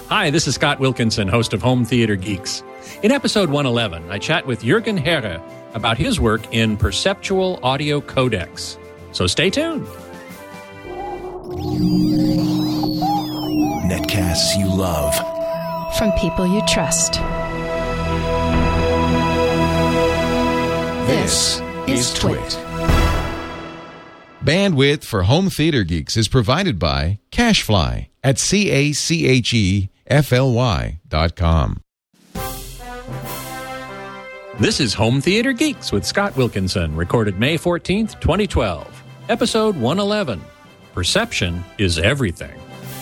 Hi, this is Scott Wilkinson, host of Home Theater Geeks. In episode 111, I chat with Jürgen Herre about his work in perceptual audio codecs. So stay tuned. Netcasts you love. From people you trust. This is Twit. Bandwidth for Home Theater Geeks is provided by CacheFly at CacheFly.com. This is Home Theater Geeks with Scott Wilkinson, recorded May 14th, 2012. Episode 111, Perception is Everything.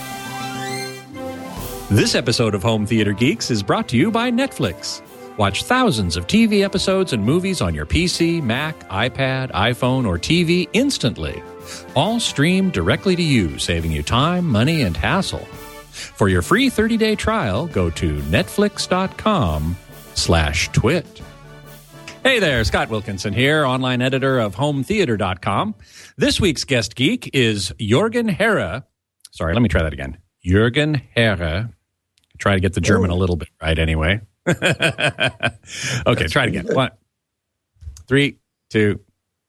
This episode of Home Theater Geeks is brought to you by Netflix. Watch thousands of TV episodes and movies on your PC, Mac, iPad, iPhone, or TV instantly. All streamed directly to you, saving you time, money, and hassle. For your free 30-day trial, go to netflix.com/twit. Hey there, Scott Wilkinson here, online editor of HomeTheater.com. This week's guest geek is Jürgen Herre. Sorry, let me try that again. Jürgen Herre. Try to get the German a little bit right anyway. Okay, try it again. 1, 3, 2.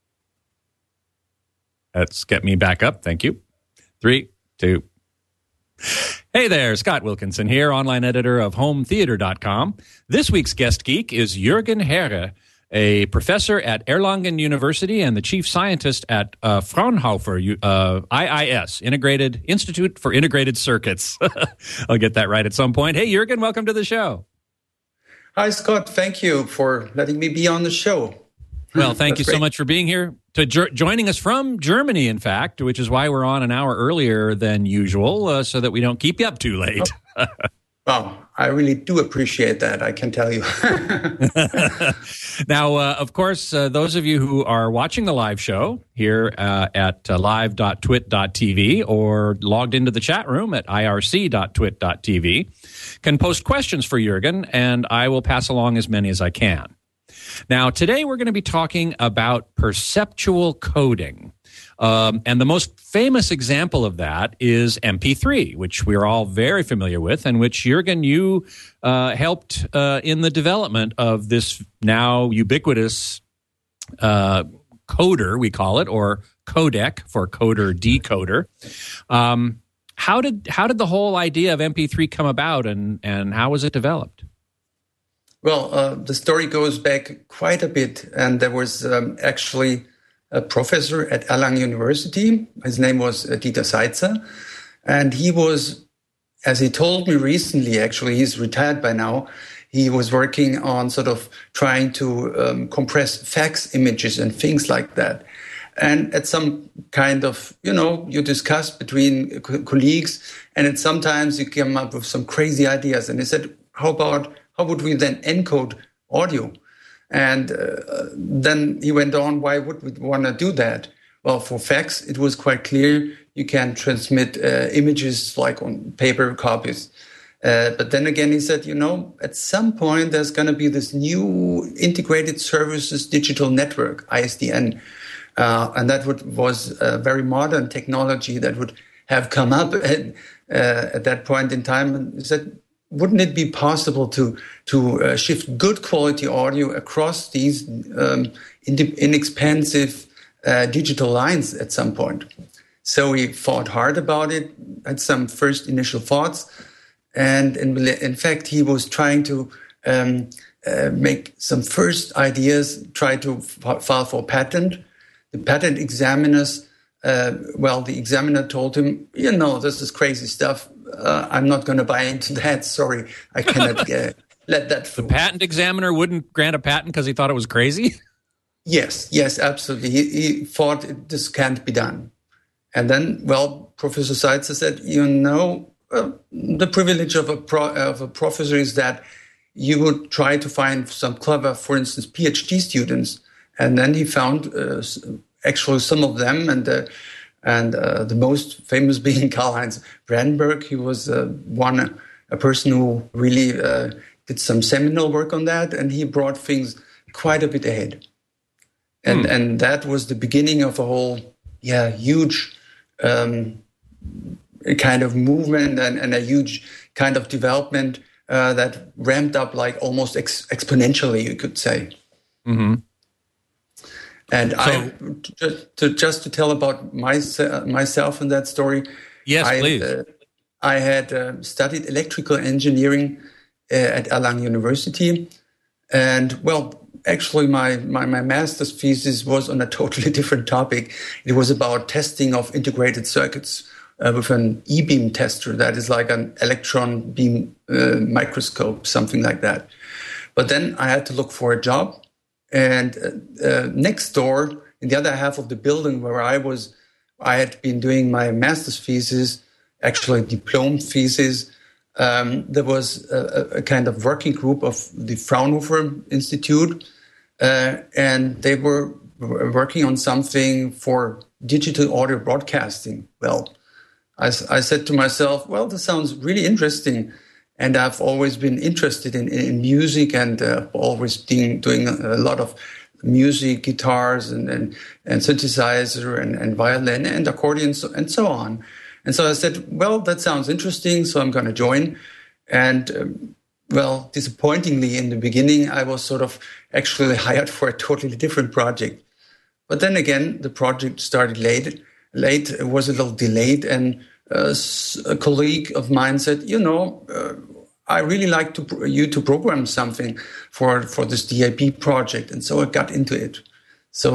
Let's get me back up. Thank you. 3, 2. Hey there, Scott Wilkinson here, online editor of HomeTheater.com. This week's guest geek is Jürgen Herre, a professor at Erlangen University and the chief scientist at Fraunhofer IIS, Integrated Institute for Integrated Circuits. I'll get that right at some point. Hey, Jürgen, welcome to the show. Hi, Scott. Thank you for letting me be on the show. Well, thank you so much for being here, joining us from Germany, in fact, which is why we're on an hour earlier than usual, so that we don't keep you up too late. Well, I really do appreciate that, I can tell you. Now, of course, those of you who are watching the live show here at live.twit.tv or logged into the chat room at irc.twit.tv can post questions for Jürgen, and I will pass along as many as I can. Now, today we're going to be talking about perceptual coding. And the most famous example of that is MP3, which we're all very familiar with, and which, Jürgen, you helped in the development of this now ubiquitous coder, we call it, or codec for coder decoder. How did the whole idea of MP3 come about, and how was it developed? Well, the story goes back quite a bit, and there was actually a professor at Erlangen University. His name was Dieter Seitzer, and he was, as he told me recently, actually, he's retired by now, he was working on sort of trying to compress fax images and things like that. And at some kind of, you discuss between colleagues, and sometimes you come up with some crazy ideas. And he said, how would we then encode audio? And then he went on, why would we want to do that? Well, for fax, it was quite clear you can transmit images like on paper copies. But then again, he said, at some point, there's going to be this new integrated services digital network, ISDN. And that was a very modern technology that would have come up at that point in time. And he said, wouldn't it be possible to shift good quality audio across these inexpensive digital lines at some point? So he thought hard about it, had some first initial thoughts, and in fact, he was trying to make some first ideas, try to file for patent. The patent examiners, the examiner told him, this is crazy stuff. I'm not going to buy into that. Sorry, I cannot let that through. The patent examiner wouldn't grant a patent because he thought it was crazy? Yes, absolutely. He thought this can't be done. And then, Professor Seitzer said, the privilege of a professor is that you would try to find some clever, for instance, PhD students. And then he found actually some of them, and the most famous being Karl-Heinz Brandenburg. He was a person who really did some seminal work on that, and he brought things quite a bit ahead. And that was the beginning of a whole, huge a kind of movement and a huge kind of development that ramped up like almost exponentially, you could say. Mm-hmm. And just to tell about myself in that story. Yes, please. I had studied electrical engineering at Erlangen University, and well, actually, my master's thesis was on a totally different topic. It was about testing of integrated circuits with an E-beam tester, that is like an electron beam microscope, something like that. But then I had to look for a job. And next door, in the other half of the building where I had been doing my master's thesis, actually diploma thesis, there was a kind of working group of the Fraunhofer Institute, and they were working on something for digital audio broadcasting. Well, I said to myself, well, this sounds really interesting. And I've always been interested in music, and always been doing a lot of music, guitars and synthesizer and violin and accordion and so on. And so I said, well, that sounds interesting, so I'm going to join. And well, disappointingly in the beginning, I was sort of actually hired for a totally different project. But then again, the project started late. It was a little delayed, and a colleague of mine said, I really like you to program something for this DAB project. And so I got into it. So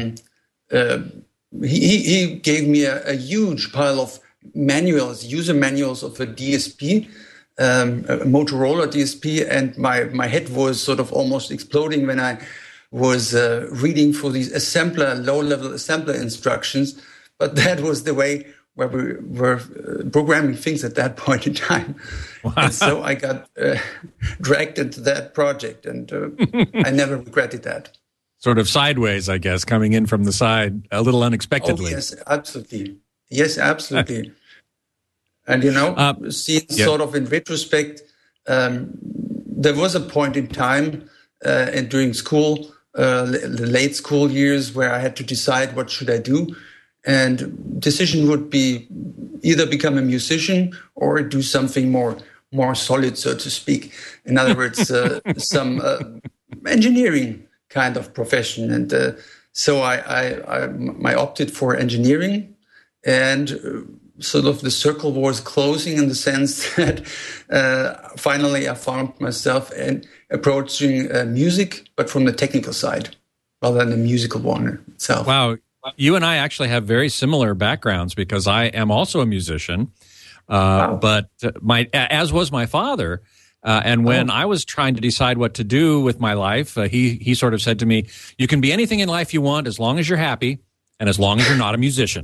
he gave me a huge pile of manuals, user manuals of a DSP, a Motorola DSP, and my head was sort of almost exploding when I was reading for these low-level assembler instructions. But that was the way where we were programming things at that point in time. Wow. And so I got dragged into that project, and I never regretted that. Sort of sideways, I guess, coming in from the side a little unexpectedly. Oh, yes, absolutely. Yes, absolutely. And, seeing sort of in retrospect, there was a point in time and during school, the late school years, where I had to decide what should I do. And decision would be either become a musician or do something more solid, so to speak. In other words, some engineering kind of profession. And so I opted for engineering, and sort of the circle was closing in the sense that finally I found myself approaching music, but from the technical side rather than the musical one itself. Wow. You and I actually have very similar backgrounds, because I am also a musician, but as was my father. And when I was trying to decide what to do with my life, he sort of said to me, "You can be anything in life you want as long as you're happy and as long as you're not a musician."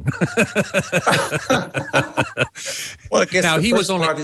Well, I guess now he was only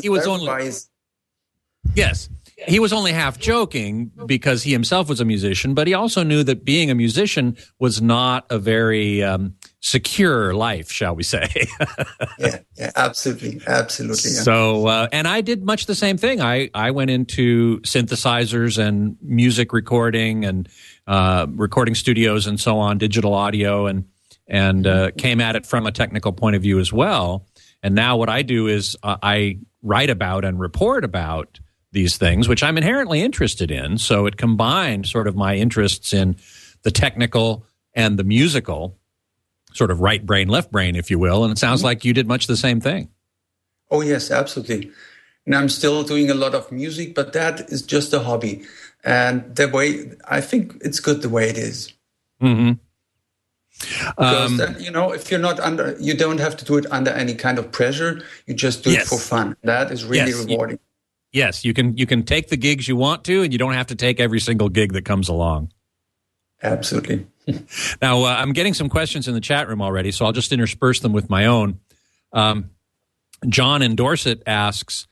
yes. He was only half joking, because he himself was a musician, but he also knew that being a musician was not a very secure life, shall we say. Yeah, absolutely. Yeah. So, and I did much the same thing. I went into synthesizers and music recording and recording studios and so on, digital audio, and came at it from a technical point of view as well. And now what I do is I write about and report about these things, which I'm inherently interested in. So it combined sort of my interests in the technical and the musical, sort of right brain, left brain, if you will. And it sounds like you did much the same thing. Oh, yes, absolutely. And I'm still doing a lot of music, but that is just a hobby. And the way, I think it's good the way it is. Mm-hmm. Because then, if you're not you don't have to do it under any kind of pressure. You just do it for fun. That is really rewarding. Yes, you can take the gigs you want to, and you don't have to take every single gig that comes along. Absolutely. Now, I'm getting some questions in the chat room already, so I'll just intersperse them with my own. John in Dorset asks,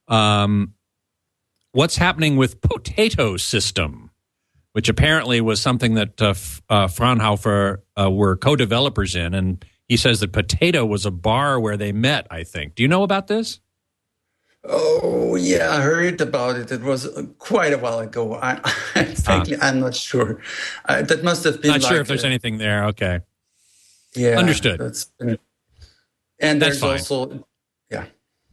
what's happening with Potato System, which apparently was something that Fraunhofer were co-developers in, and he says that Potato was a bar where they met, I think. Do you know about this? Oh, yeah, I heard about it. It was quite a while ago. Frankly, I'm not sure. That must have been not sure if there's anything there. Okay. Yeah. Understood. And that's there's also Yeah.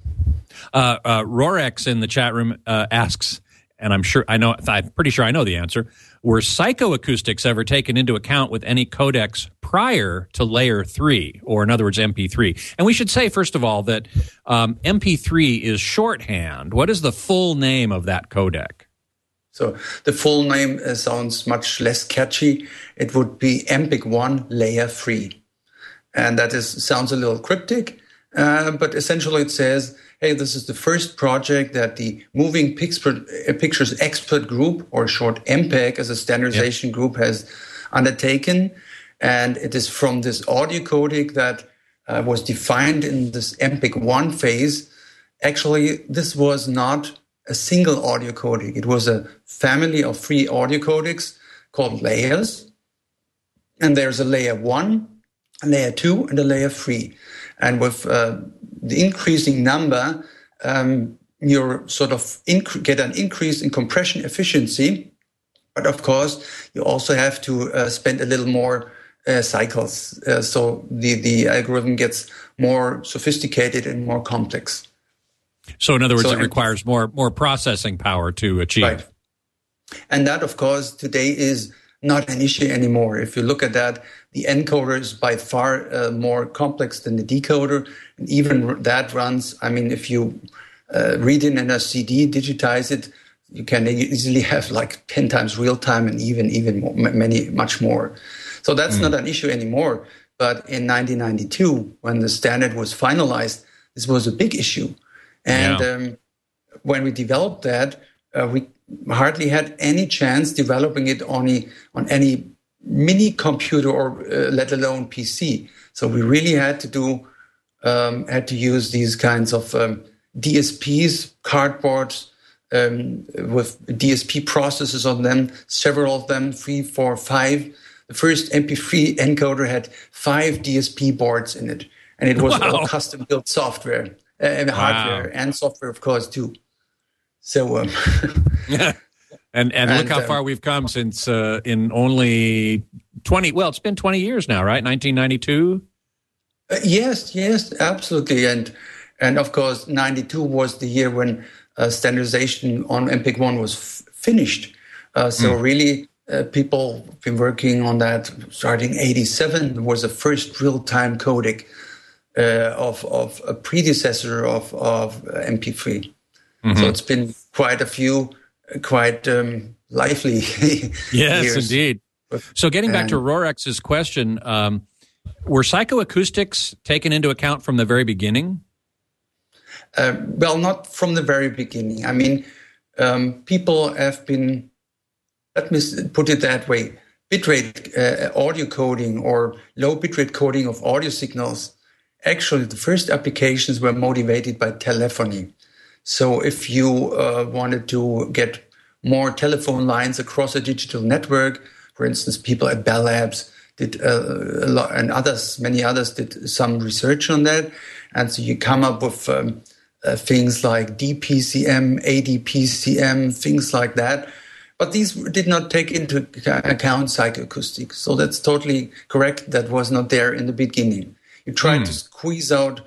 Rorex in the chat room asks, and I'm pretty sure I know the answer. Were psychoacoustics ever taken into account with any codecs prior to layer 3, or in other words, MP3? And we should say, first of all, that MP3 is shorthand. What is the full name of that codec? So the full name sounds much less catchy. It would be MPEG-1 layer 3. And that sounds a little cryptic, but essentially it says, hey, this is the first project that the Moving Pictures Expert Group, or short MPEG as a standardization group, has undertaken. And it is from this audio codec that was defined in this MPEG-1 phase. Actually, this was not a single audio codec. It was a family of 3 audio codecs called layers. And there's a layer 1, a layer 2, and a layer 3. And with the increasing number, you sort of get an increase in compression efficiency. But of course, you also have to spend a little more cycles. So the algorithm gets more sophisticated and more complex. So in other words, it requires more processing power to achieve. Right. And that, of course, today is not an issue anymore. If you look at that, the encoder is by far more complex than the decoder. And even that runs, I mean, if you read it in a CD, digitize it, you can easily have like 10 times real time and even more, much more. So that's not an issue anymore. But in 1992, when the standard was finalized, this was a big issue. And when we developed that, we hardly had any chance developing it on any mini computer or let alone PC. So we really had to use these kinds of DSPs, cardboards with DSP processors on them, several of them, 3, 4, 5. The first MP3 encoder had 5 DSP boards in it, and it was all custom built software and hardware and software, of course, too. So, and look how far we've come since in only 20. Well, it's been 20 years now, right? 1992. Yes, absolutely, and of course, 92 was the year when standardization on MPEG-1 was finished. So really, people have been working on that starting 87. Was the first real-time codec of a predecessor of MP3. So it's been quite a few, lively Yes, years. Indeed. So getting back to Rorex's question, were psychoacoustics taken into account from the very beginning? Well, not from the very beginning. I mean, people have been, let me put it that way, bitrate audio coding or low bitrate coding of audio signals. Actually, the first applications were motivated by telephony. So if you wanted to get more telephone lines across a digital network, for instance, people at Bell Labs did a lot, and many others did some research on that. And so you come up with things like DPCM, ADPCM, things like that. But these did not take into account psychoacoustics. So that's totally correct. That was not there in the beginning. You tried to squeeze out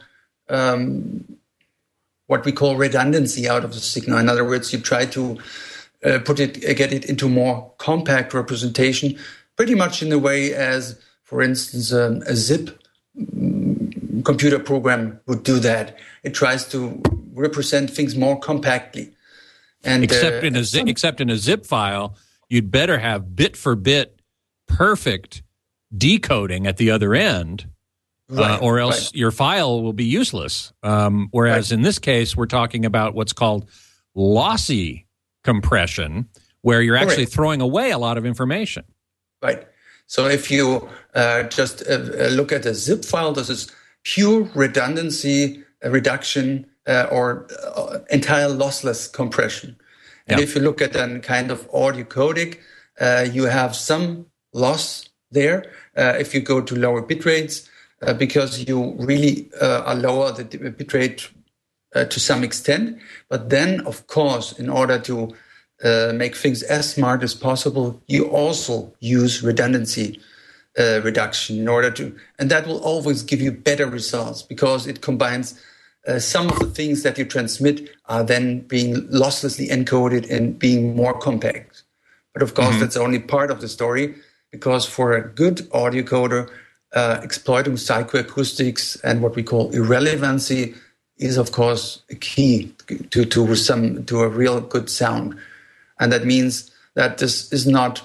what we call redundancy out of the signal. In other words, you try to get it into more compact representation, pretty much in the way as, for instance, a zip computer program would do that. It tries to represent things more compactly. And except in a zip file, you'd better have bit for bit perfect decoding at the other end. Or else your file will be useless. Whereas in this case, we're talking about what's called lossy compression, where you're actually throwing away a lot of information. Right. So if you just look at a zip file, this is pure redundancy reduction or entire lossless compression. And if you look at a kind of audio codec, you have some loss there. If you go to lower bit rates, because you really lower the bitrate to some extent. But then, of course, in order to make things as smart as possible, you also use redundancy reduction in order to, and that will always give you better results because it combines some of the things that you transmit are then being losslessly encoded and being more compact. But of course, that's only part of the story, because for a good audio coder, exploiting psychoacoustics and what we call irrelevancy is, of course, a key to a real good sound. And that means that this is not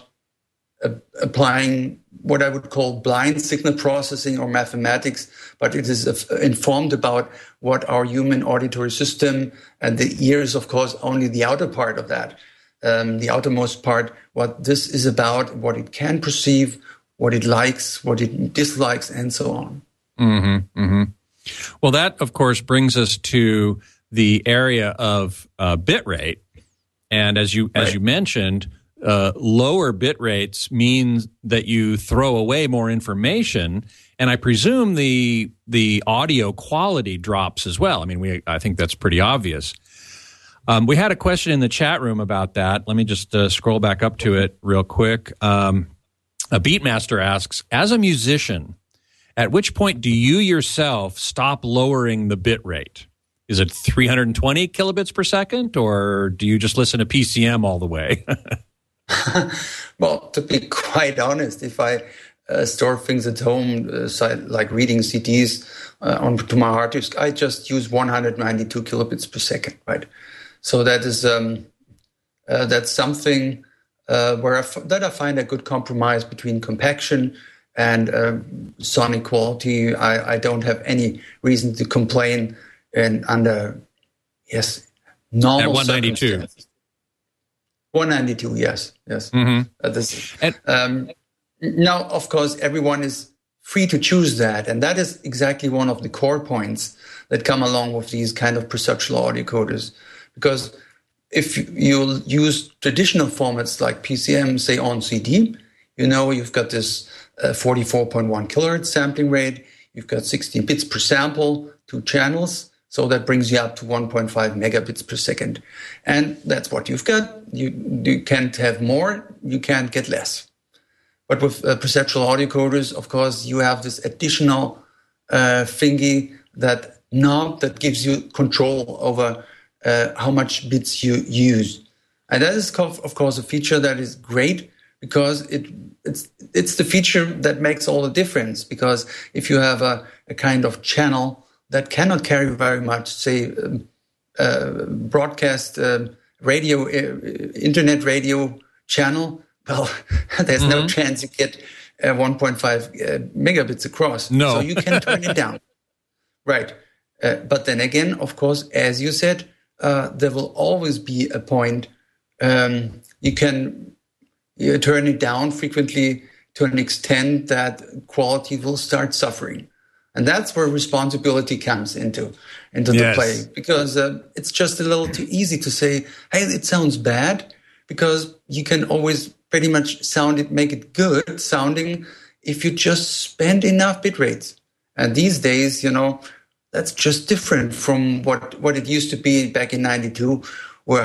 applying what I would call blind signal processing or mathematics, but it is informed about what our human auditory system, and the ear is, of course, only the outer part of that, the outermost part, what this is about, what it can perceive, what it likes, what it dislikes, and so on. Mm-hmm, mm-hmm. Well, that, of course, brings us to the area of bit rate. And as you mentioned, lower bit rates means that you throw away more information, and I presume the audio quality drops as well. I mean, I think that's pretty obvious. We had a question in the chat room about that. Let me just scroll back up to it real quick. A Beatmaster asks, as a musician, at which point do you yourself stop lowering the bit rate? Is it 320 kilobits per second, or do you just listen to PCM all the way? Well, to be quite honest, if I store things at home, like reading CDs onto my hard disk, I just use 192 kilobits per second, right? So that is that's something where I find a good compromise between compaction and sonic quality. I don't have any reason to complain. And under, normal at 192. circumstances. 192, yes. Mm-hmm. Now, of course, everyone is free to choose that. And that is exactly one of the core points that come along with these kind of perceptual audio coders. Because if you use traditional formats like PCM, say on CD, you've got this 44.1 kilohertz sampling rate, you've got 16 bits per sample, 2 channels. So that brings you up to 1.5 megabits per second. And that's what you've got. You can't have more, you can't get less. But with perceptual audio coders, of course, you have this additional thingy, that knob that gives you control over how much bits you use. And that is, of course, a feature that is great, because it's the feature that makes all the difference. Because if you have a kind of channel that cannot carry very much, say, broadcast radio, internet radio channel, well, there's no chance you get 1.5 megabits across. No. So you can turn it down. Right. But then again, of course, as you said, there will always be a point you turn it down frequently to an extent that quality will start suffering. And that's where responsibility comes into the play, because it's just a little too easy to say, hey, it sounds bad, because you can always pretty much make it good sounding if you just spend enough bit rates. And these days, that's just different from what it used to be back in 92, where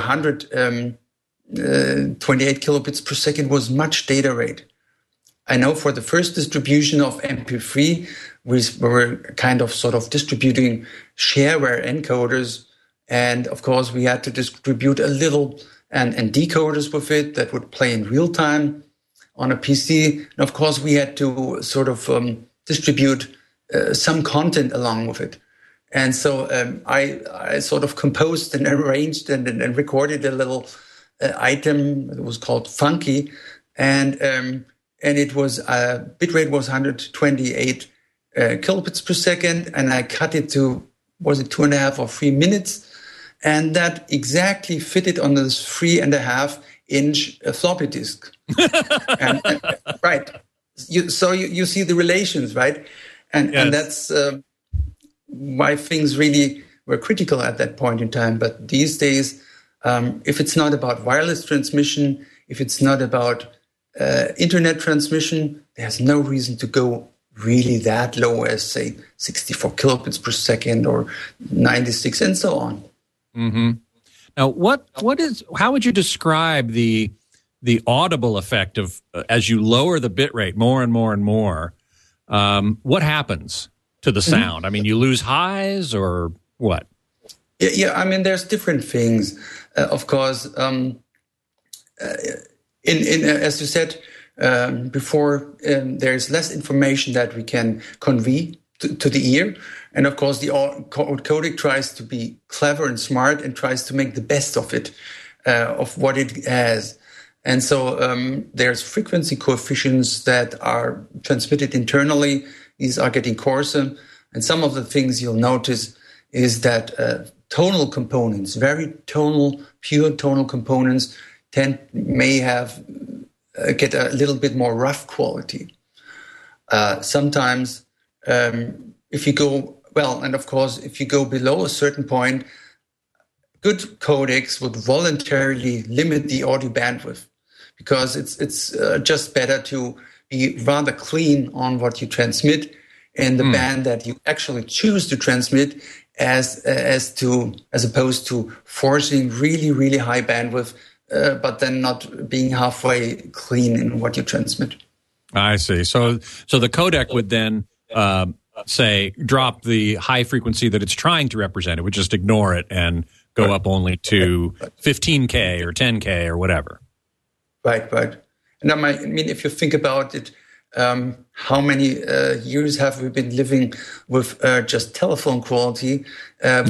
128 kilobits per second was much data rate. I know for the first distribution of MP3, we were kind of sort of distributing shareware encoders. And of course, we had to distribute a little and decoders with it that would play in real time on a PC. And of course, we had to sort of distribute some content along with it. And so I sort of composed and arranged and recorded a little item. It was called Funky. And it was, bitrate was 128 kilobits per second, and I cut it to, was it 2.5 or 3 minutes? And that exactly fitted on this 3.5-inch floppy disk. Right. So you see the relations, right? And that's why things really were critical at that point in time. But these days, if it's not about wireless transmission, if it's not about internet transmission, there's no reason to go really that low as, say, 64 kilobits per second or 96 and so on. Mm-hmm. Now, how would you describe the audible effect of as you lower the bit rate more and more and more? What happens to the sound? I mean, you lose highs, or what? Yeah, I mean, there's different things. Of course, as you said before, there's less information that we can convey to the ear. And of course, the codec tries to be clever and smart and tries to make the best of it, of what it has. And so there's frequency coefficients that are transmitted internally. These are getting coarser. And some of the things you'll notice is that tonal components, very tonal, pure tonal components, may have get a little bit more rough quality. Sometimes, if you go and of course, if you go below a certain point, good codecs would voluntarily limit the audio bandwidth because it's just better to be rather clean on what you transmit in the band that you actually choose to transmit, as opposed to forcing really, really high bandwidth, but then not being halfway clean in what you transmit. I see. So the codec would then say drop the high frequency that it's trying to represent. It would just ignore it and go up only to 15K or 10K or whatever. Right. And I mean, if you think about it, how many years have we been living with just telephone quality? Well,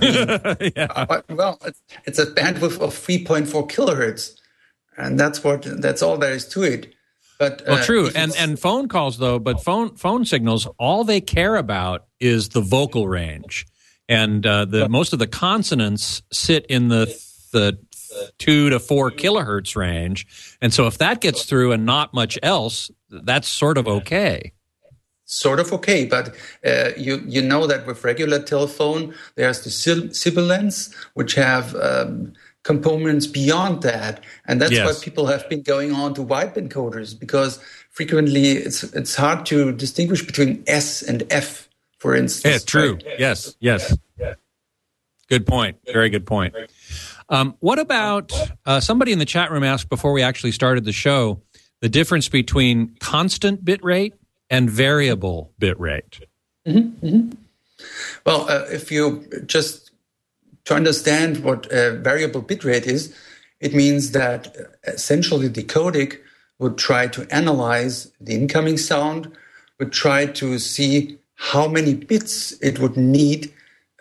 it's a bandwidth of 3.4 kilohertz, and that's all there is to it. But true. And phone calls though, but phone signals, all they care about is the vocal range, and most of the consonants sit in the 2 to 4 kilohertz range, and so if that gets through and not much else, that's sort of okay. Sort of okay, but you know that with regular telephone, there's the sibilants, which have components beyond that, and that's why people have been going on to wideband coders, because frequently it's hard to distinguish between S and F, for instance. Yeah, true. Right? Yes. Good point. Very good point. What about somebody in the chat room asked before we actually started the show the difference between constant bit rate and variable bit rate? Mm-hmm, mm-hmm. Well, if you just to understand what variable bit rate is, it means that essentially the codec would try to analyze the incoming sound, would try to see how many bits it would need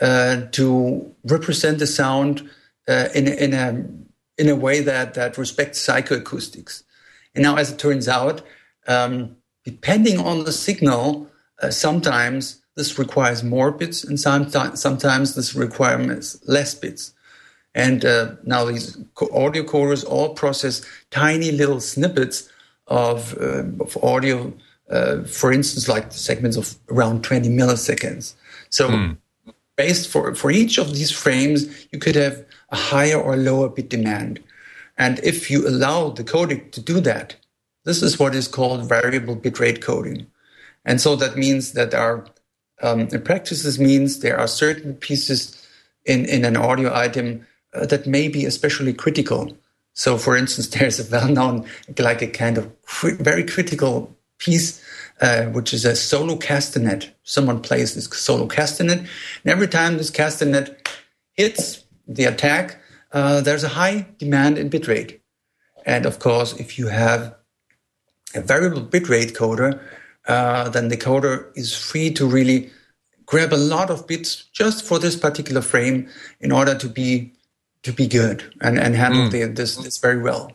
to represent the sound in a way that respects psychoacoustics. And now, as it turns out, depending on the signal, sometimes this requires more bits, and sometimes this requires less bits. And now these audio coders all process tiny little snippets of audio, for instance, like segments of around 20 milliseconds. So based for each of these frames, you could have a higher or lower bit demand. And if you allow the codec to do that, this is what is called variable bitrate coding. And so that means that in practice, this means there are certain pieces in an audio item that may be especially critical. So, for instance, there's a well-known, like a kind of very critical piece, which is a solo castanet. Someone plays this solo castanet, and every time this castanet hits the attack, there's a high demand in bitrate. And of course, if you have a variable bitrate coder, then the coder is free to really grab a lot of bits just for this particular frame in order to be good and handle this very well.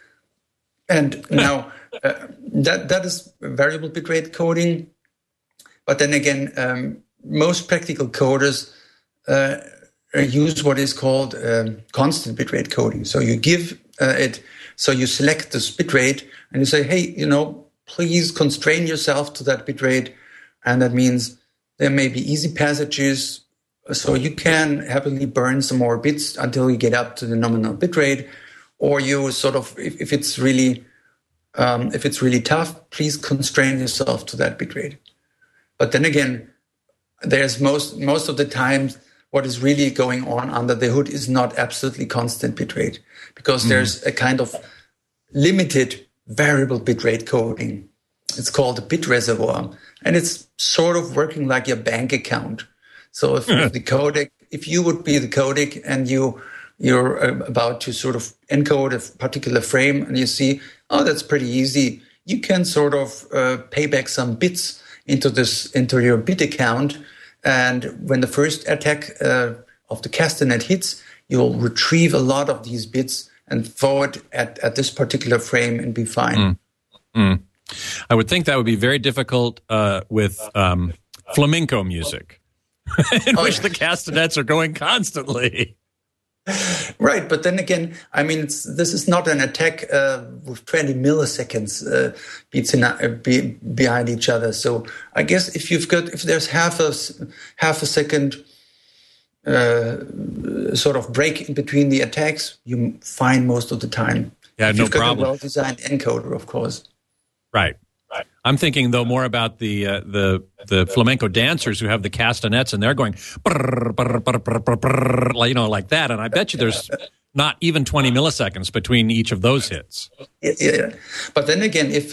And now that is variable bitrate coding. But then again, most practical coders use what is called constant bitrate coding. So you give so you select this bitrate and you say, hey, please constrain yourself to that bitrate. And that means there may be easy passages, so you can happily burn some more bits until you get up to the nominal bitrate. Or you sort of, if it's really tough, please constrain yourself to that bitrate. But then again, there's most of the times what is really going on under the hood is not absolutely constant bitrate, because there's a kind of limited variable bitrate coding. It's called a bit reservoir, and it's sort of working like your bank account. So if the codec if you would be the codec and you're about to sort of encode a particular frame and you see, oh, that's pretty easy. You can sort of pay back some bits into your bit account. And when the first attack of the castanet hits, you'll retrieve a lot of these bits and forward at this particular frame and be fine. I would think that would be very difficult with flamenco music, in which the castanets are going constantly. Right, but then again, I mean, this is not an attack with 20 milliseconds beats behind each other. So I guess if there's half a second sort of break in between the attacks, you're fine most of the time. Yeah, if no you've got problem. a well-designed encoder, of course. Right. I'm thinking though more about the flamenco dancers who have the castanets and they're going brrr, brrr, brrr, brrr, brrr, brrr, like that. And I bet you there's not even 20 milliseconds between each of those hits. Yeah. But then again, if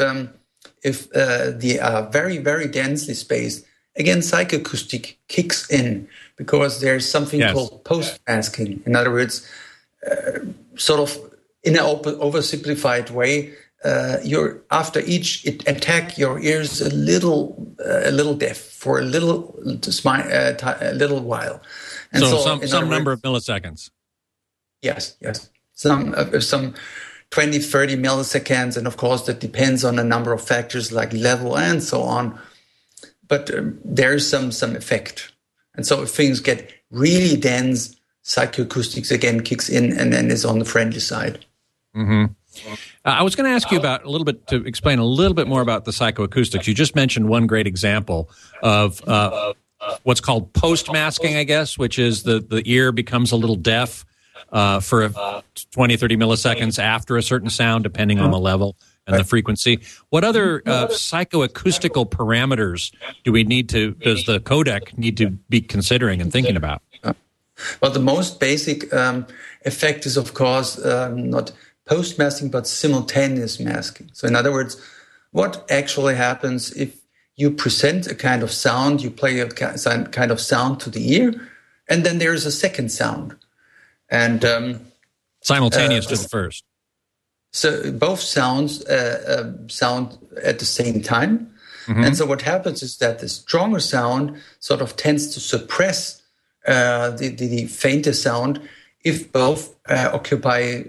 they are very, very densely spaced, again, psychoacoustic kicks in because there's something called post-masking. In other words, sort of in an oversimplified way, after each attack, your ears a little deaf for a little while, and so some number of milliseconds. Yes, some 20, 30 milliseconds, and of course that depends on a number of factors like level and so on. But there's some effect, and so if things get really dense, psychoacoustics again kicks in and then is on the friendly side. Mm-hmm. I was going to ask you to explain a little bit more about the psychoacoustics. You just mentioned one great example of what's called post-masking, I guess, which is the ear becomes a little deaf for 20, 30 milliseconds after a certain sound, depending on the level and the frequency. What other psychoacoustical parameters does the codec need to be considering and thinking about? Well, the most basic effect is, of course, not post-masking, but simultaneous masking. So in other words, what actually happens if you present a kind of sound, you play a kind of sound to the ear, and then there's a second sound. And simultaneous to the first. So both sounds sound at the same time. Mm-hmm. And so what happens is that the stronger sound sort of tends to suppress the fainter sound if both occupy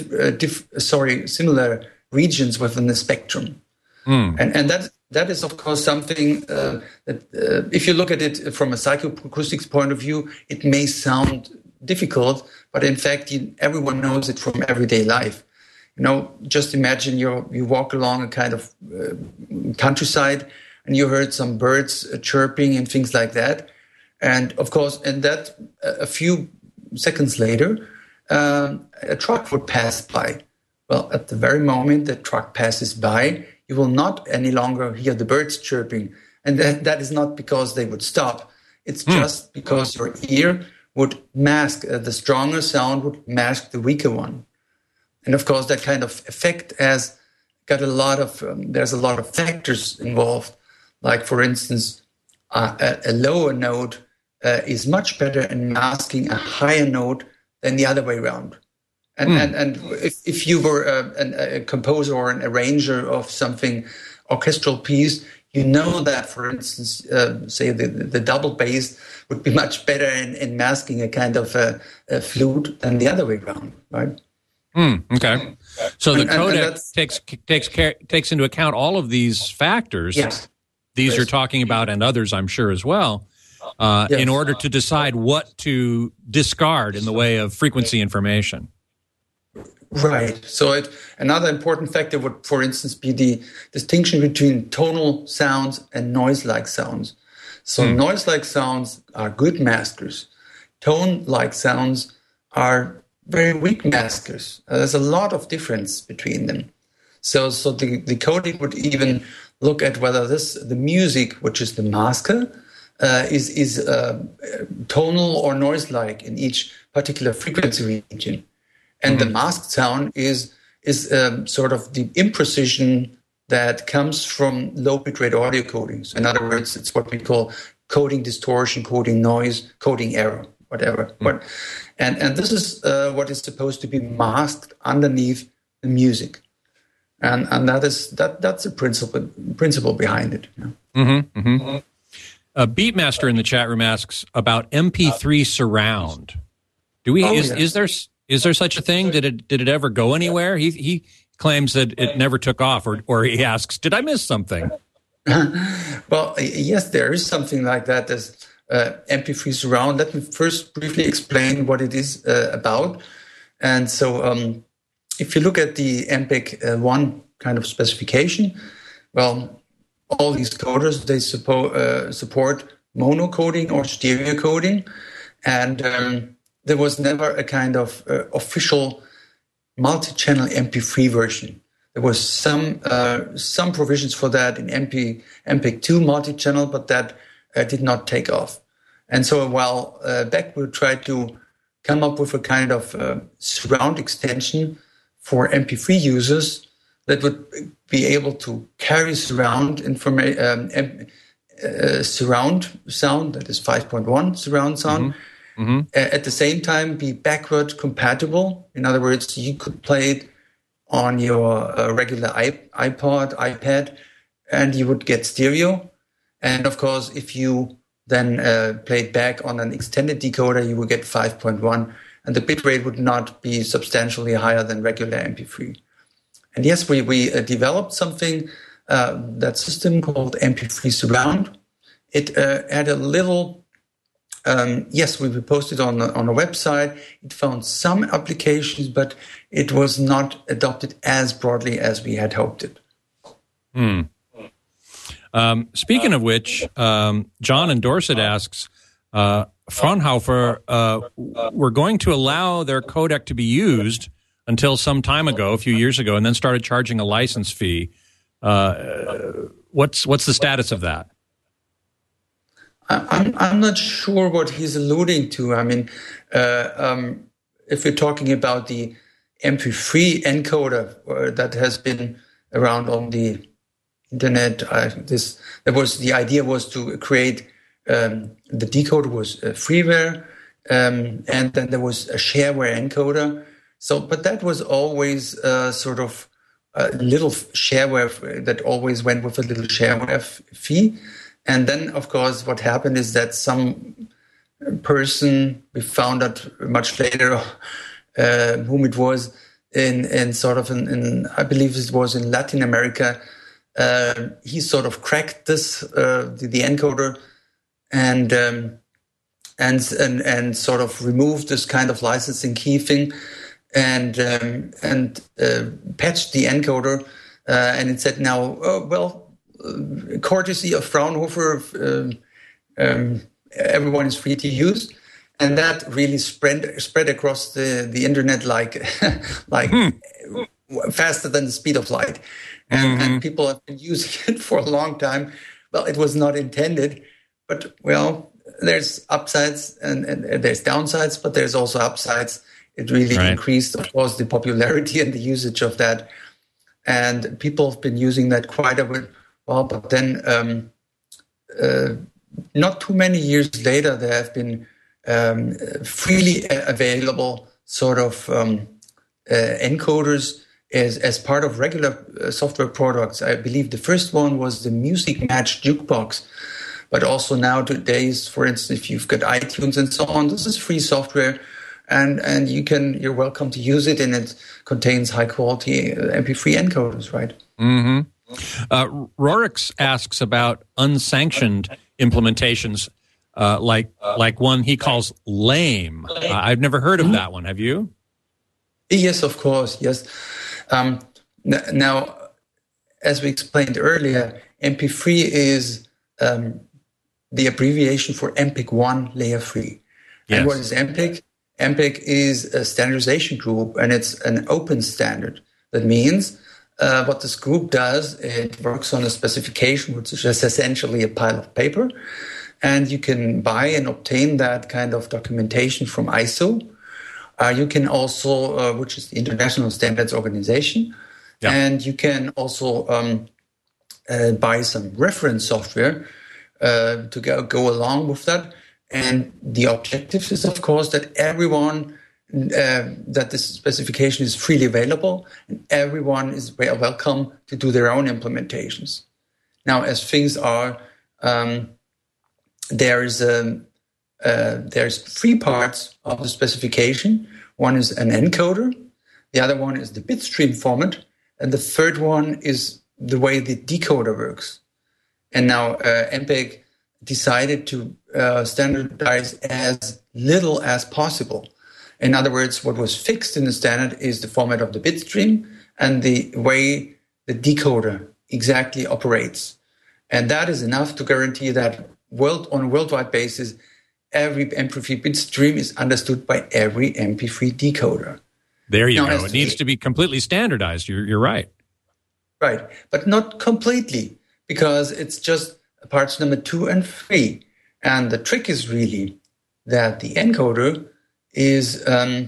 similar regions within the spectrum. And that is, of course, something that if you look at it from a psychoacoustics point of view, it may sound difficult, but in fact, everyone knows it from everyday life. You know, just imagine you walk along a kind of countryside and you heard some birds chirping and things like that. And of course, and that a few seconds later, a truck would pass by. Well, at the very moment the truck passes by, you will not any longer hear the birds chirping. And that is not because they would stop. It's just because your ear would mask, the stronger sound would mask the weaker one. And of course, that kind of effect has got there's a lot of factors involved. Like, for instance, a lower note is much better in masking a higher note than the other way around. And if you were a composer or an arranger of something orchestral piece, you know that, for instance, say the double bass would be much better in masking a kind of a flute than the other way around, right? Okay. So the codec takes into account all of these factors. Yes. These you're talking about, and others, I'm sure, as well, in order to decide what to discard in the way of frequency information. Right. So another important factor would, for instance, be the distinction between tonal sounds and noise-like sounds. So noise-like sounds are good maskers. Tone-like sounds are very weak maskers. There's a lot of difference between them. So the codec would even look at whether the music, which is the masker, is tonal or noise-like in each particular frequency region. And the masked sound is sort of the imprecision that comes from low bitrate audio coding. So in other words, it's what we call coding distortion, coding noise, coding error. whatever. But and this is what is supposed to be masked underneath the music, and that's the principle behind it. Yeah. Beatmaster in the chat room asks about MP3 surround. Is there such a thing? Did it ever go anywhere? He claims that it never took off, or he asks, did I miss something? Well, yes, there is something like that. There's MP3 surround. Let me first briefly explain what it is about. And so, if you look at the MPEG 1 kind of specification, well, all these coders, they support mono coding or stereo coding, and there was never a kind of official multi-channel MP3 version. There was some provisions for that in MPEG-2 multi-channel, but that did not take off. And so while Beck will try to come up with a kind of surround extension for MP3 users that would be able to carry surround surround sound, that is 5.1 surround sound, at the same time be backward compatible. In other words, you could play it on your regular iPad, and you would get stereo. And of course, if you then play it back on an extended decoder, you would get 5.1, and the bitrate would not be substantially higher than regular MP3. And yes, we developed something, that system called MP3 Surround. It had a little, yes, we posted on a website. It found some applications, but it was not adopted as broadly as we had hoped it. Speaking of which, John in Dorset asks, Fraunhofer were going to allow their codec to be used until some time ago, a few years ago, and then started charging a license fee. What's the status of that? I'm not sure what he's alluding to. I mean, if we're talking about the MP3 encoder that has been around on the internet, the idea was to create the decoder was freeware, and then there was a shareware encoder. So, but that was always sort of a little shareware that always went with a little shareware fee. And then, of course, what happened is that some person, we found out much later whom it was, in I believe it was in Latin America, he sort of cracked this, the encoder, and sort of removed this kind of licensing key thing, and patched the encoder, and it said now, courtesy of Fraunhofer, everyone is free to use, and that really spread across the internet like faster than the speed of light, and people have been using it for a long time. Well, it was not intended, but there's upsides and there's downsides, but there's also upsides. It really increased, of course, the popularity and the usage of that, and people have been using that quite a bit. Well, but then not too many years later, there have been freely available sort of encoders as part of regular software products. I believe the first one was the Music Match Jukebox, but also nowadays, for instance, if you've got iTunes and so on, this is free software, and you're welcome to use it, and it contains high quality MP3 encoders, right? Mm-hmm. Rorix asks about unsanctioned implementations, like one he calls lame. I've never heard of that one. Have you? Yes, of course. Yes. Now, as we explained earlier, MP3 is the abbreviation for MPEG-1 layer 3. Yes. And what is MPEG? MPEG is a standardization group, and it's an open standard. That means what this group does, it works on a specification, which is just essentially a pile of paper, and you can buy and obtain that kind of documentation from ISO. You can also, which is the International Standards Organization, and you can also buy some reference software to go along with that. And the objective is, of course, that everyone, that this specification is freely available, and everyone is welcome to do their own implementations. Now, as things are, there's 3 parts of the specification. One is an encoder, the other one is the bitstream format, and the third one is the way the decoder works. And now MPEG decided to standardize as little as possible. In other words, what was fixed in the standard is the format of the bitstream and the way the decoder exactly operates. And that is enough to guarantee that on a worldwide basis, every MP3 bitstream is understood by every MP3 decoder. There you go. It needs to be completely standardized. You're right. Right, but not completely, because it's just parts number 2 and 3. And the trick is really that the encoder is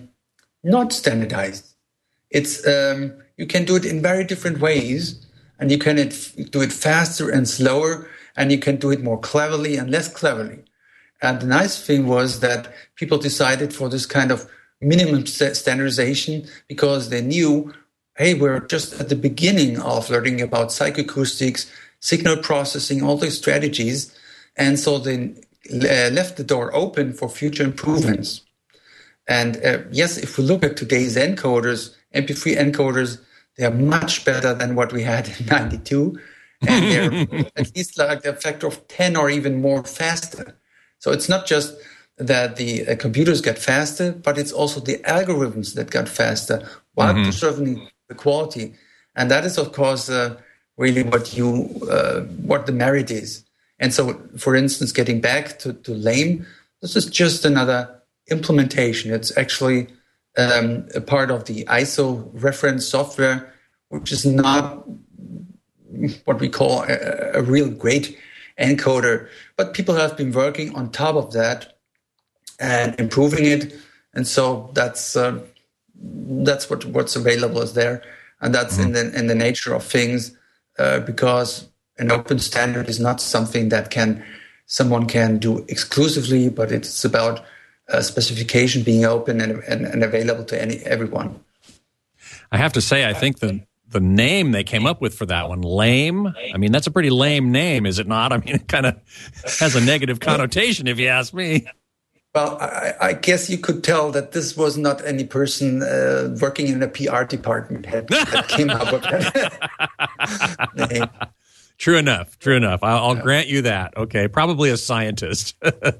not standardized. It's you can do it in very different ways, and you can do it faster and slower, and you can do it more cleverly and less cleverly. And the nice thing was that people decided for this kind of minimum standardization because they knew, hey, we're just at the beginning of learning about psychoacoustics, signal processing, all these strategies. And so they left the door open for future improvements. And yes, if we look at today's encoders, MP3 encoders, they are much better than what we had in 92. And they're at least like a factor of 10 or even more faster. So it's not just that the computers get faster, but it's also the algorithms that got faster while preserving the quality. And that is, of course, really what the merit is. And so, for instance, getting back to LAME, this is just another implementation. It's actually a part of the ISO reference software, which is not what we call a real great encoder. But people have been working on top of that and improving it. And so that's what's available is there. And that's in the nature of things, because an open standard is not something that someone can do exclusively, but it's about specification being open and available to everyone. I have to say, I think the name they came up with for that one, LAME, I mean, that's a pretty lame name, is it not? I mean, it kind of has a negative connotation, if you ask me. Well, I guess you could tell that this was not any person working in a PR department that came up with that name. True enough. I'll grant you that. Okay, probably a scientist.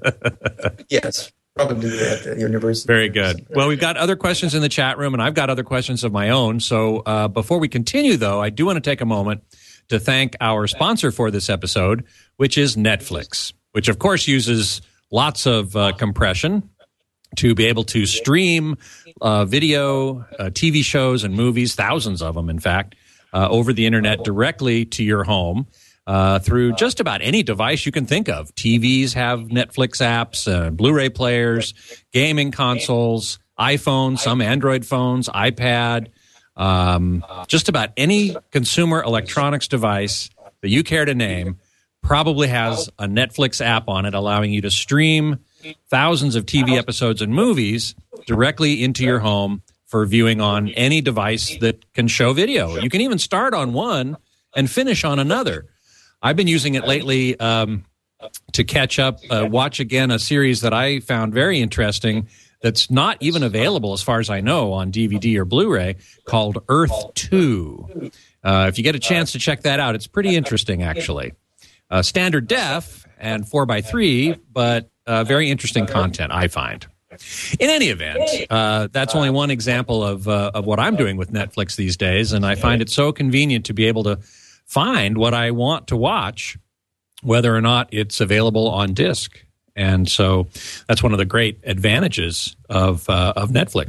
Yes, probably at the university. Very good. Well, we've got other questions in the chat room, and I've got other questions of my own. So before we continue, though, I do want to take a moment to thank our sponsor for this episode, which is Netflix, which, of course, uses lots of compression to be able to stream video, TV shows and movies, thousands of them, in fact, over the internet directly to your home through just about any device you can think of. TVs have Netflix apps, Blu-ray players, gaming consoles, iPhones, some Android phones, iPad, just about any consumer electronics device that you care to name probably has a Netflix app on it, allowing you to stream thousands of TV episodes and movies directly into your home for viewing on any device that can show video. You can even start on one and finish on another. I've been using it lately to catch up, watch again a series that I found very interesting that's not even available, as far as I know, on DVD or Blu-ray, called Earth 2. If you get a chance to check that out, it's pretty interesting, actually. Standard def and 4:3, but very interesting content, I find. In any event, that's only one example of what I'm doing with Netflix these days, and I find it so convenient to be able to find what I want to watch, whether or not it's available on disc. And so that's one of the great advantages of Netflix.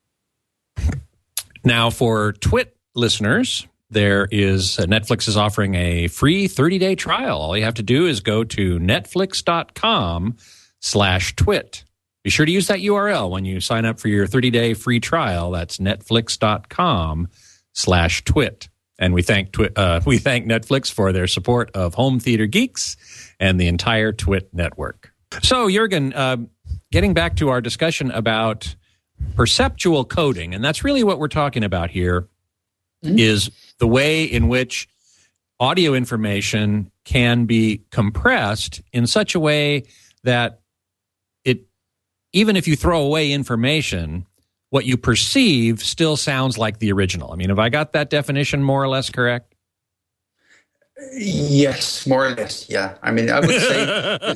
Now, for Twit listeners, Netflix is offering a free 30-day trial. All you have to do is go to netflix.com/twit. Be sure to use that URL when you sign up for your 30-day free trial. That's netflix.com/twit. And we thank Netflix for their support of Home Theater Geeks and the entire Twit network. So, Jürgen, getting back to our discussion about perceptual coding, and that's really what we're talking about here, is the way in which audio information can be compressed in such a way that even if you throw away information, what you perceive still sounds like the original. I mean, have I got that definition more or less correct? Yes, more or less. Yeah, I mean, I would say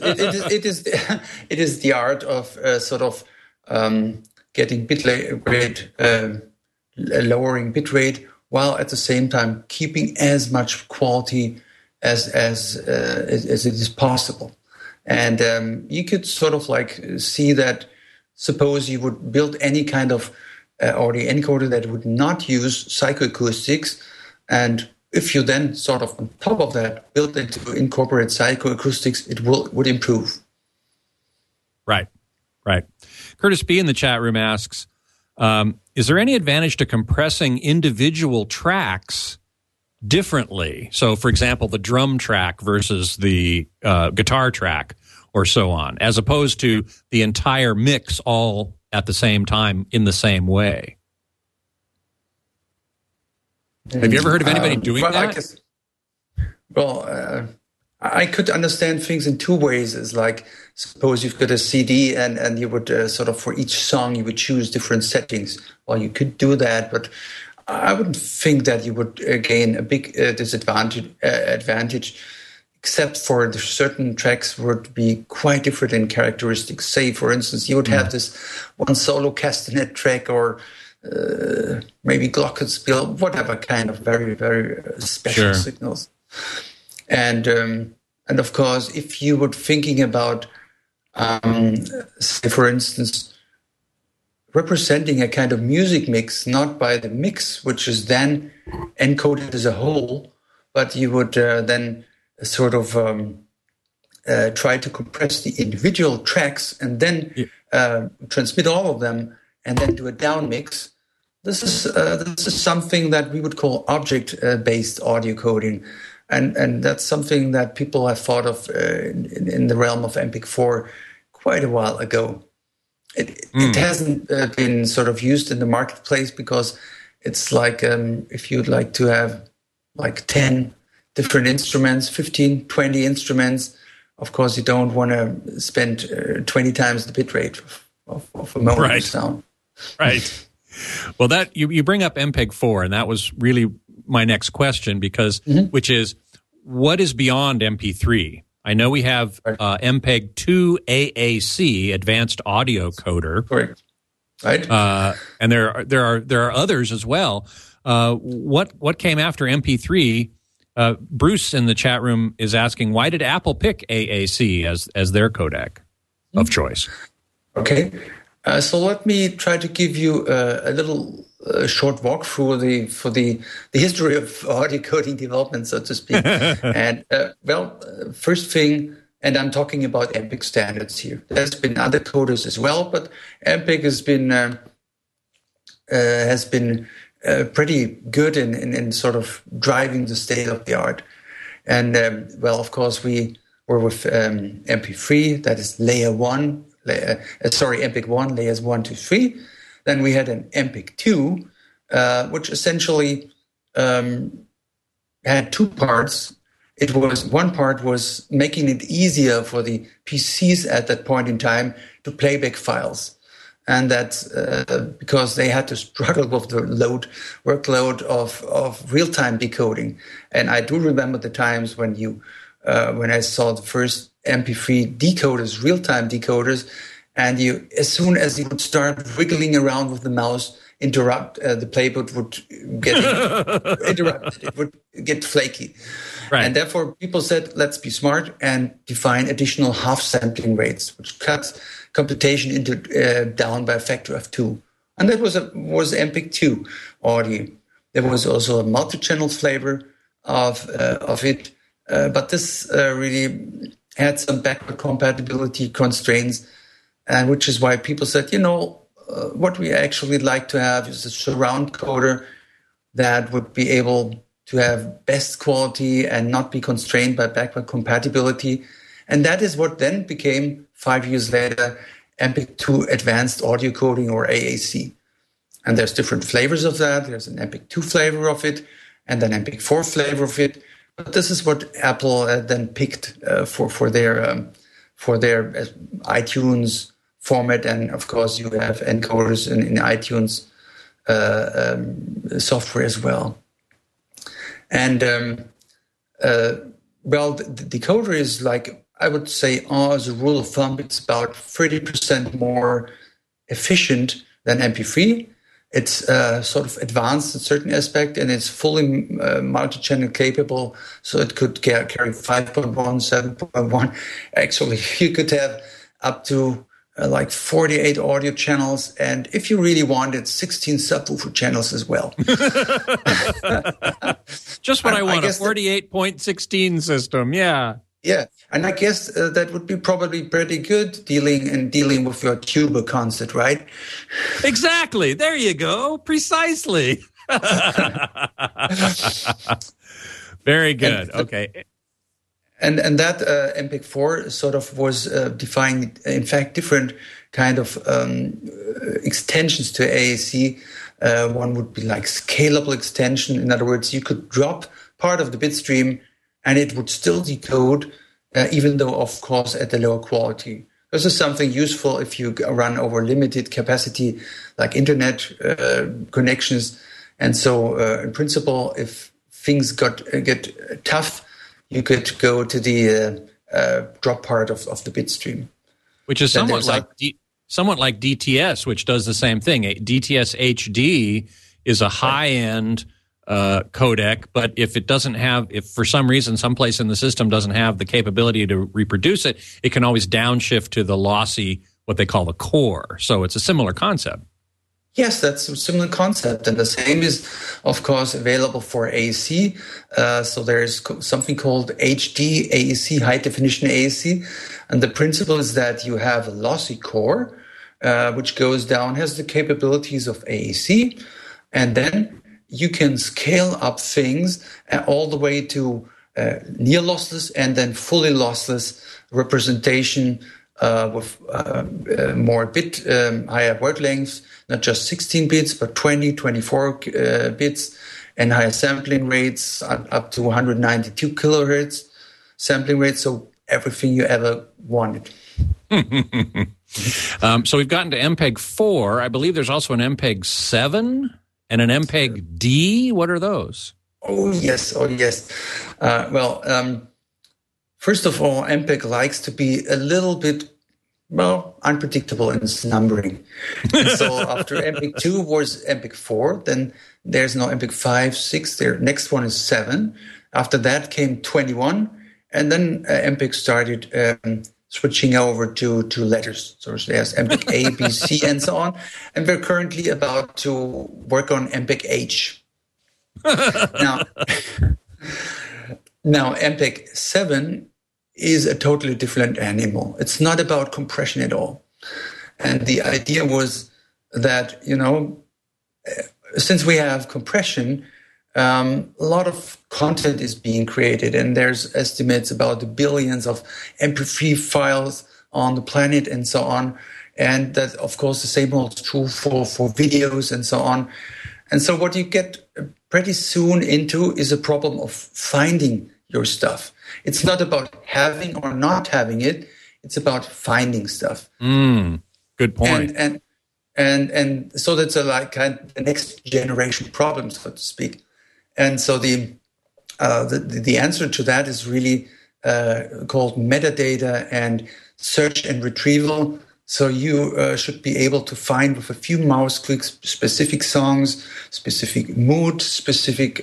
it is the art of sort of getting bit rate, lowering bit rate, while at the same time keeping as much quality as it is possible. And you could sort of like see that. Suppose you would build any kind of audio encoder that would not use psychoacoustics, and if you then sort of on top of that build it to incorporate psychoacoustics, it would improve. Right. Curtis B. in the chat room asks, is there any advantage to compressing individual tracks differently? So, for example, the drum track versus the guitar track, or so on, as opposed to the entire mix all at the same time in the same way. Have you ever heard of anybody doing that? I could understand things in two ways. It's like, suppose you've got a CD and you would sort of, for each song, you would choose different settings. Well, you could do that, but I wouldn't think that you would gain a big advantage, except for the certain tracks would be quite different in characteristics. Say, for instance, you would have this one solo castanet track, or maybe glockenspiel, whatever kind of very, very special signals. And of course, if you were thinking about, say, for instance, representing a kind of music mix, not by the mix, which is then encoded as a whole, but you would then sort of try to compress the individual tracks and then transmit all of them and then do a down mix. This is something that we would call object-based audio coding, and that's something that people have thought of in the realm of MPEG-4 quite a while ago. It hasn't been sort of used in the marketplace because it's like if you'd like to have like 10 different instruments, 15, 20 instruments, of course you don't want to spend 20 times the bit rate of a mono sound. Right. Well, that you bring up MPEG-4, and that was really my next question, because which is, what is beyond MP3? I know we have MPEG-2 AAC, Advanced Audio Coder. Correct. Right. And there are others as well. What came after MP3? Bruce in the chat room is asking, why did Apple pick AAC as their codec of choice? Okay. So let me try to give you a little short walkthrough for the history of audio coding development, so to speak. And first thing, and I'm talking about MPEG standards here. There's been other coders as well, but MPEG has been pretty good in sort of driving the state of the art. And of course, we were with MP3, that is layer 1. MPEG-1, layers 1 to 3. Then we had an MPEG-2, which essentially had two parts. One part was making it easier for the PCs at that point in time to play back files. And that's because they had to struggle with the workload of real-time decoding. And I do remember the times when I saw the first MP3 decoders, real-time decoders, and as soon as you would start wiggling around with the mouse, the playback would get interrupted. It would get flaky. Right. And therefore, people said, let's be smart and define additional half-sampling rates, which cuts computation down by a factor of 2. And that was MPEG-2 audio. There was also a multi-channel flavor of it. But this really had some backward compatibility constraints, and which is why people said, what we actually like to have is a surround coder that would be able to have best quality and not be constrained by backward compatibility. And that is what then became 5 years later, MPEG-2 Advanced Audio Coding, or AAC. And there's different flavors of that. There's an MPEG-2 flavor of it, and an MPEG-4 flavor of it. But this is what Apple then picked for their iTunes format. And of course, you have encoders in iTunes software as well. And the decoder is like, I would say, as a rule of thumb, it's about 30% more efficient than MP3. It's sort of advanced in certain aspect, and it's fully multi-channel capable, so it could carry 5.1, 7.1. Actually, you could have up to like 48 audio channels, and if you really wanted, 16 subwoofer channels as well. Just what I want, a 48.16 system, yeah. Yeah, and I guess that would be probably pretty good dealing with your tuba concert, right? Exactly. There you go. Precisely. Very good. Okay. And that MPEG-4 sort of was defining, in fact, different kind of extensions to AAC. One would be like scalable extension. In other words, you could drop part of the bit stream and it would still decode, even though, of course, at a lower quality. This is something useful if you run over limited capacity, like internet connections. And so, in principle, if things get tough, you could go to the drop part of the bit stream. Which is somewhat like DTS, which does the same thing. DTS HD is a high-end codec, but if for some reason someplace in the system doesn't have the capability to reproduce it, it can always downshift to the lossy, what they call the core. So it's a similar concept. Yes, that's a similar concept. And the same is, of course, available for AAC. So there's something called HD AAC, high definition AAC. And the principle is that you have a lossy core, which goes down, has the capabilities of AAC, and then you can scale up things all the way to near lossless and then fully lossless representation with more bit, higher word lengths, not just 16 bits, but 20, 24 bits, and higher sampling rates up to 192 kilohertz sampling rate. So everything you ever wanted. So we've gotten to MPEG-4. I believe there's also an MPEG-7 and an MPEG-D. What are those? Oh, yes. First of all, MPEG likes to be a little bit, unpredictable in its numbering. And so after MPEG-2 was MPEG-4, then there's no MPEG-5, 6. Their next one is 7. After that came 21, and then MPEG started switching over to letters. So there's MPEG A, B, C, and so on. And we're currently about to work on MPEG H. Now MPEG-7 is a totally different animal. It's not about compression at all. And the idea was that, since we have compression, a lot of content is being created, and there's estimates about the billions of MP3 files on the planet and so on. And that, of course, the same holds true for videos and so on. And so what you get pretty soon into is a problem of finding your stuff. It's not about having or not having it. It's about finding stuff. Good point. And so that's the next generation problem, so to speak. And so the answer to that is really called metadata and search and retrieval. So you should be able to find with a few mouse clicks specific songs, specific mood, specific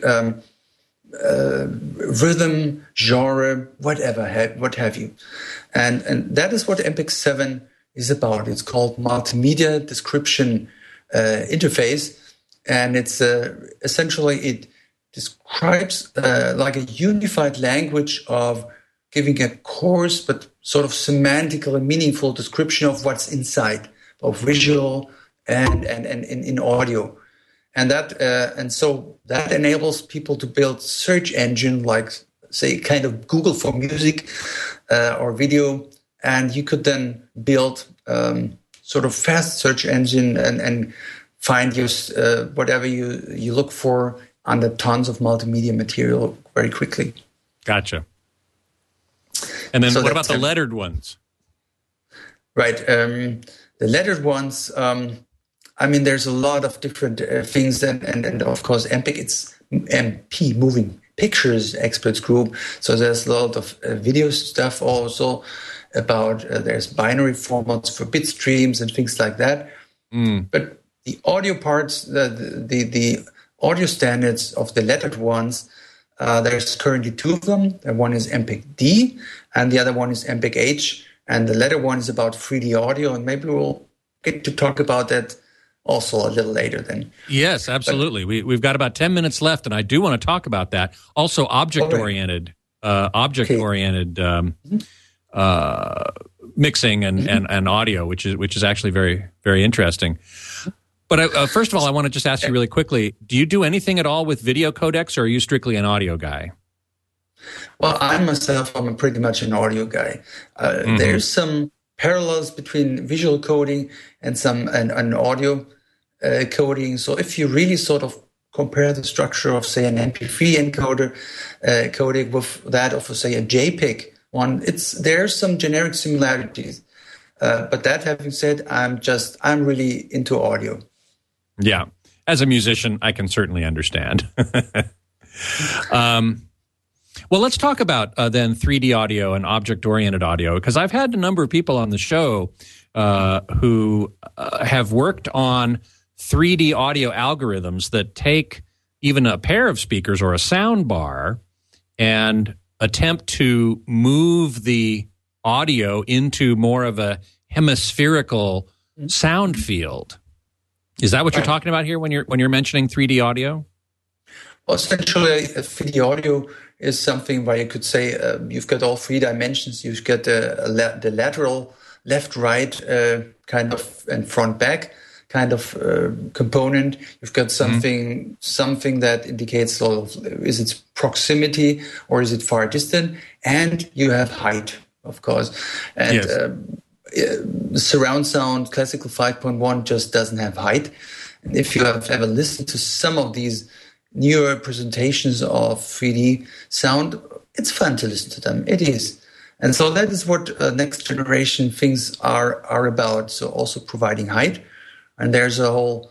rhythm, genre, what have you. And that is what MPEG-7 is about. It's called Multimedia Description Interface. And it's essentially, it describes like a unified language of giving a coarse but sort of semantically meaningful description of what's inside, both visual and in audio. And so that enables people to build search engine like, say, kind of Google for music or video, and you could then build sort of fast search engine and find your whatever you look for under tons of multimedia material very quickly. Gotcha. And then So what about that's the lettered ones? Right. The lettered ones, I mean, there's a lot of different things. And of course, MPEG, it's MP, Moving Pictures Experts Group. So there's a lot of video stuff also about, there's binary formats for bit streams and things like that. But the audio parts, the audio standards of the lettered ones, there's currently two of them. One is MPEG-D and the other one is MPEG-H. And the latter one is about 3D audio. And maybe we'll get to talk about that also a little later then. Yes, absolutely. We've got about 10 minutes left, and I do want to talk about that. Also, object-oriented mixing and audio, which is actually very, very interesting. But first of all, I want to just ask you really quickly, do you do anything at all with video codecs, or are you strictly an audio guy? Well, I'm pretty much an audio guy. There's some parallels between visual coding and audio coding. So if you really sort of compare the structure of, say, an MP3 encoder codec with that of, say, a JPEG one, there's some generic similarities. But that having said, I'm really into audio. Yeah. As a musician, I can certainly understand. Well, let's talk about then 3D audio and object-oriented audio, because I've had a number of people on the show who have worked on 3D audio algorithms that take even a pair of speakers or a sound bar and attempt to move the audio into more of a hemispherical sound field. Is that what you're talking about here when you're mentioning 3D audio? Well, essentially, 3D audio is something where you could say you've got all three dimensions. You've got the lateral, left, right, kind of, and front, back kind of component. You've got something that indicates sort of, is it proximity or is it far distant? And you have height, of course. And surround sound, classical 5.1 just doesn't have height. And if you have ever listened to some of these newer presentations of 3D sound, it's fun to listen to them. It is. And so that is what next generation things are about. So also providing height. And there's a whole,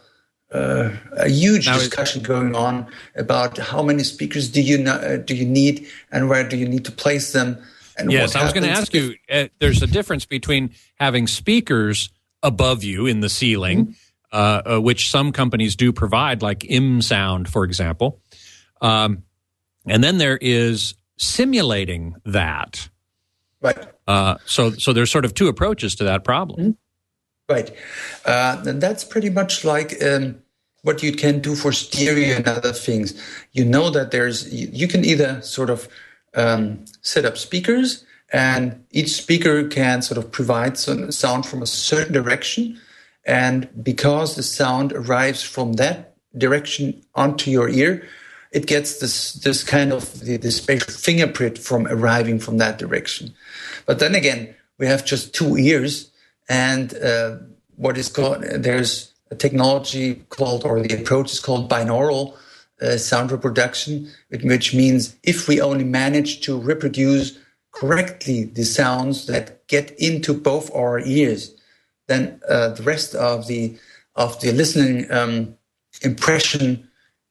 a huge discussion going on about how many speakers do you need and where do you need to place them. And yes, I was going to ask you, there's a difference between having speakers above you in the ceiling, which some companies do provide, like ImSound, for example. And then there is simulating that. Right. So there's sort of two approaches to that problem. Mm-hmm. Right. And that's pretty much like what you can do for stereo and other things. You know that you can either sort of set up speakers, and each speaker can sort of provide some sound from a certain direction. And because the sound arrives from that direction onto your ear, it gets this kind of the spatial fingerprint from arriving from that direction. But then again, we have just two ears, and there's a technology called, or the approach is called binaural sound reproduction, which means if we only manage to reproduce correctly the sounds that get into both our ears, then the rest of the listening impression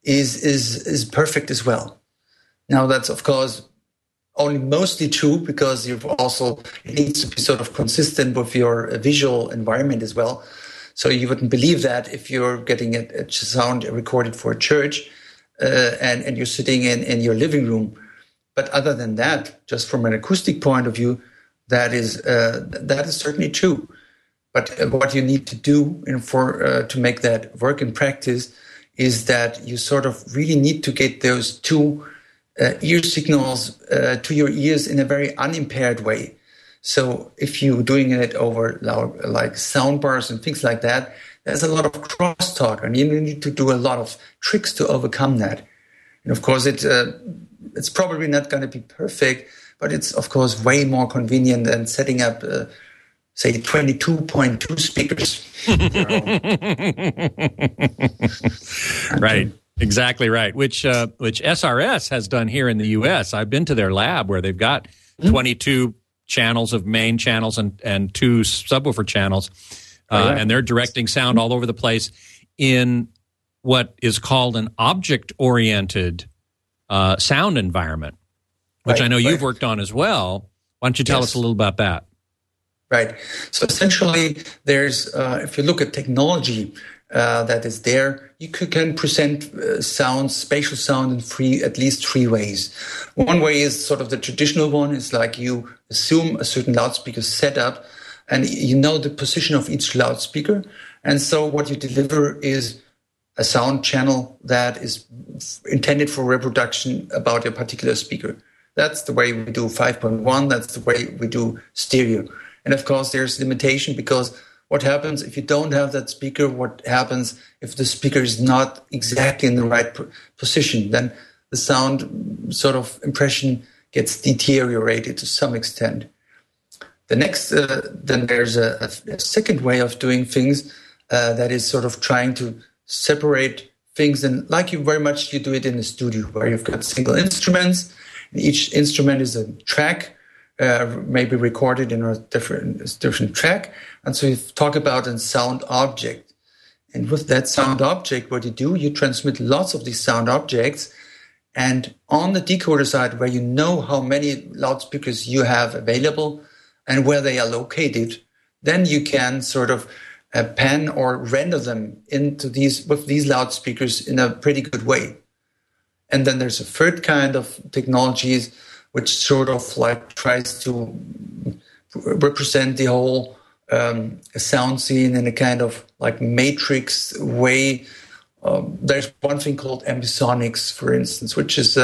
is perfect as well. Now that's of course only mostly true because it needs to be sort of consistent with your visual environment as well. So you wouldn't believe that if you're getting a sound recorded for a church and you're sitting in your living room. But other than that, just from an acoustic point of view, that is certainly true. But what you need to do to make that work in practice is that you sort of really need to get those two ear signals to your ears in a very unimpaired way. So if you're doing it over like sound bars and things like that, there's a lot of crosstalk, and you need to do a lot of tricks to overcome that. And of course, it's probably not going to be perfect, but it's, of course, way more convenient than setting up, say, 22.2 speakers. Right. Exactly right. Which SRS has done here in the U.S. I've been to their lab where they've got 22 channels of main channels and 2 subwoofer channels, and they're directing sound all over the place in what is called an object-oriented sound environment, which I know you've worked on as well. Why don't you tell us a little about that? Right. So essentially, there's if you look at technology that is there, you can present sound, spatial sound in at least 3 ways. One way is sort of the traditional one. It's like you assume a certain loudspeaker setup, and you know the position of each loudspeaker. And so what you deliver is a sound channel that is intended for reproduction about a particular speaker. That's the way we do 5.1. That's the way we do stereo. And of course, there's limitation, because what happens if you don't have that speaker? What happens if the speaker is not exactly in the right position? Then the sound sort of impression gets deteriorated to some extent. The next, then there's a second way of doing things that is sort of trying to separate things, and like you do it in a studio where you've got single instruments, and each instrument is a track, maybe recorded in a different track. And so you talk about a sound object. And with that sound object, what you do, you transmit lots of these sound objects. And on the decoder side, where you know how many loudspeakers you have available and where they are located, then you can sort of pan or render them into with these loudspeakers in a pretty good way. And then there's a third kind of technologies which sort of like tries to represent the whole sound scene in a kind of like matrix way. There's one thing called ambisonics, for instance, which is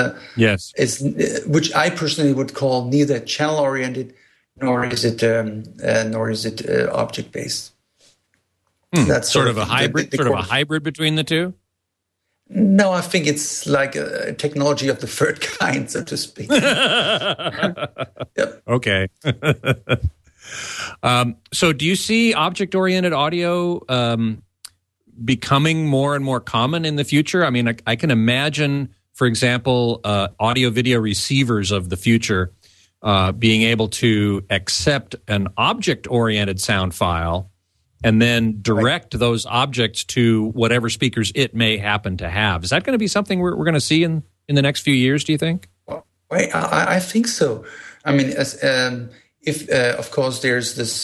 which I personally would call neither channel oriented nor is it object based. That's sort of a hybrid, a hybrid between the two. No, I think it's like a technology of the third kind, so to speak. Yep. Okay. So do you see object-oriented audio becoming more and more common in the future? I mean, I can imagine, for example, audio-video receivers of the future being able to accept an object-oriented sound file and then direct those objects to whatever speakers it may happen to have. Is that going to be something we're going to see in the next few years, do you think? Well, I think so. I mean, of course, there's this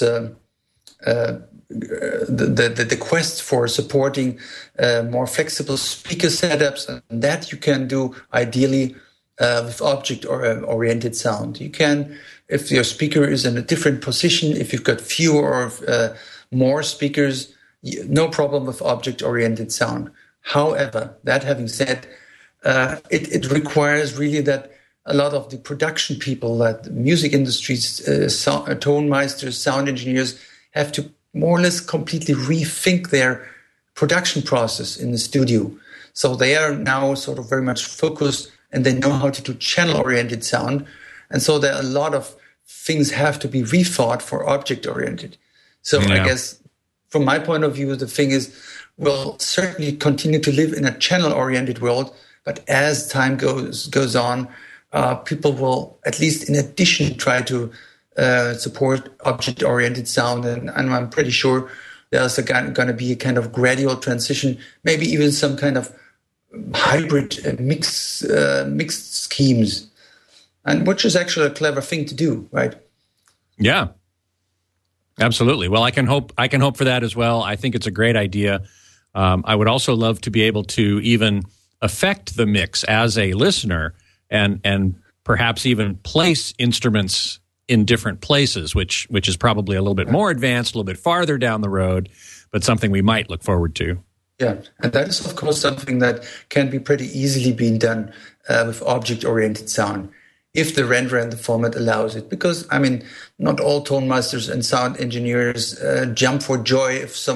the quest for supporting more flexible speaker setups, and that you can do ideally with object-oriented sound. You can, if your speaker is in a different position, if you've got fewer or more speakers, no problem with object-oriented sound. However, that having said, it requires really that a lot of the production people, that music industries, tone meisters, sound engineers, have to more or less completely rethink their production process in the studio. So they are now sort of very much focused, and they know how to do channel-oriented sound. And so there are a lot of things have to be rethought for object-oriented. So I guess from my point of view, the thing is, we'll certainly continue to live in a channel-oriented world, but as time goes on, people will, at least in addition, try to support object-oriented sound. And I'm pretty sure there's going to be a kind of gradual transition, maybe even some kind of hybrid mixed schemes, and which is actually a clever thing to do, right? Yeah. Absolutely. Well, I can hope for that as well. I think it's a great idea. I would also love to be able to even affect the mix as a listener, and perhaps even place instruments in different places, which is probably a little bit more advanced, a little bit farther down the road, but something we might look forward to. Yeah, and that is, of course, something that can be pretty easily being done with object-oriented sound, if the render and the format allows it. Because, I mean, not all tone masters and sound engineers jump for joy if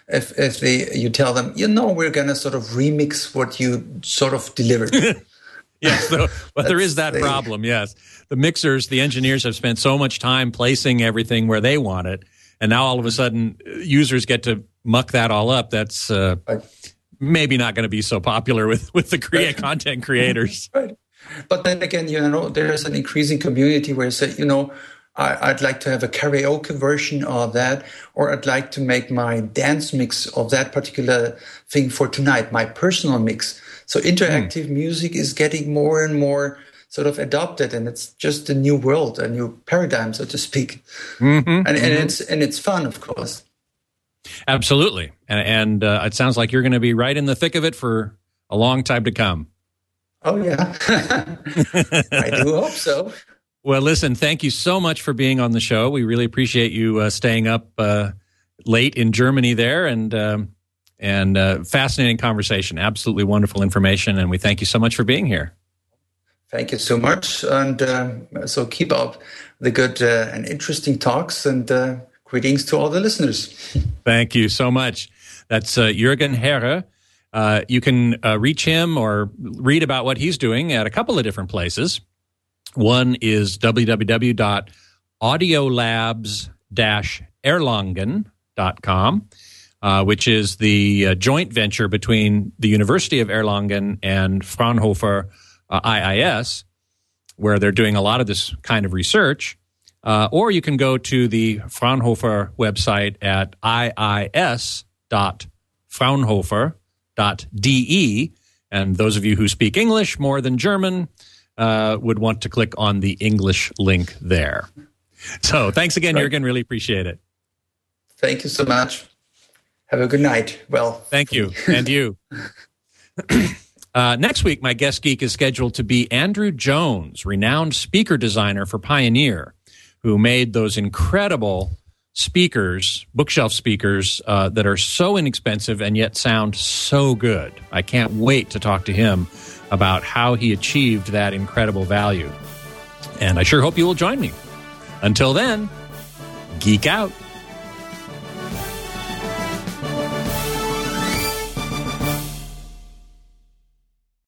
you tell them, we're going to sort of remix what you sort of delivered. Yes, but there is that problem, yes. The mixers, the engineers have spent so much time placing everything where they want it, and now all of a sudden users get to muck that all up. That's maybe not going to be so popular with the content creators. Right. But then again, there's an increasing community where you say, I'd like to have a karaoke version of that, or I'd like to make my dance mix of that particular thing for tonight, my personal mix. So interactive music is getting more and more sort of adopted, and it's just a new world, a new paradigm, so to speak. And it's fun, of course. Absolutely. And it sounds like you're going to be right in the thick of it for a long time to come. Oh, yeah. I do hope so. Well, listen, thank you so much for being on the show. We really appreciate you staying up late in Germany there, and fascinating conversation. Absolutely wonderful information, and we thank you so much for being here. Thank you so much, and so keep up the good and interesting talks, and greetings to all the listeners. Thank you so much. That's Jürgen Herre. You can reach him or read about what he's doing at a couple of different places. One is www.audiolabs-erlangen.com, which is the joint venture between the University of Erlangen and Fraunhofer IIS, where they're doing a lot of this kind of research. Or you can go to the Fraunhofer website at iis.fraunhofer.de. And those of you who speak English more than German would want to click on the English link there. So thanks again, Jürgen. Really appreciate it. Thank you so much. Have a good night. Well, thank you. And you. Next week, my guest geek is scheduled to be Andrew Jones, renowned speaker designer for Pioneer, who made those incredible speakers, bookshelf speakers, that are so inexpensive and yet sound so good. I can't wait to talk to him about how he achieved that incredible value. And I sure hope you will join me. Until then, geek out.